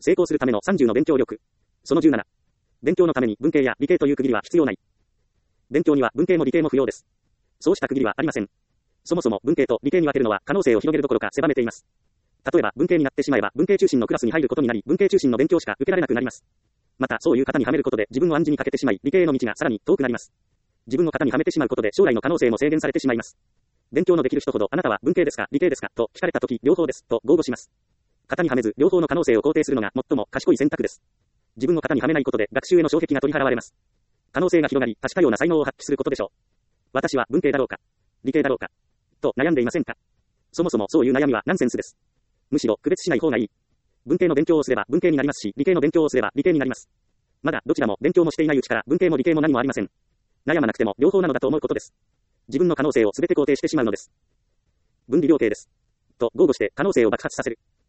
成功するための30の勉強力。その17。勉強のために文系や理系という区切りは必要ない。勉強には文系も理系も不要です。そうした区切りはありません。そもそも文系と理系に分けるのは可能性を広げるどころか狭めています。例えば文系になってしまえば文系中心のクラスに入ることになり、文系中心の勉強しか受けられなくなります。またそういう型にはめることで自分を暗示にかけてしまい、理系への道がさらに遠くなります。自分を型にはめてしまうことで将来の可能性も制限されてしまいます。勉強のできる人ほどあなたは文系ですか理系ですかと聞かれたとき両方ですと豪語します。型にはめず両方の可能性を肯定するのが最も賢い選択です。自分を型にはめないことで学習への障壁が取り払われます。可能性が広がり、多種多様な才能を発揮することでしょう。私は文系だろうか理系だろうかと悩んでいませんか？そもそもそういう悩みはナンセンスです。むしろ区別しない方がいい。文系の勉強をすれば文系になりますし、理系の勉強をすれば理系になります。まだどちらも勉強もしていないうちから文系も理系も何もありません。悩まなくても両方なのだと思うことです。自分の可能性を全て肯定してしまうのです。分離量系です。と豪語して可能性を爆発させる。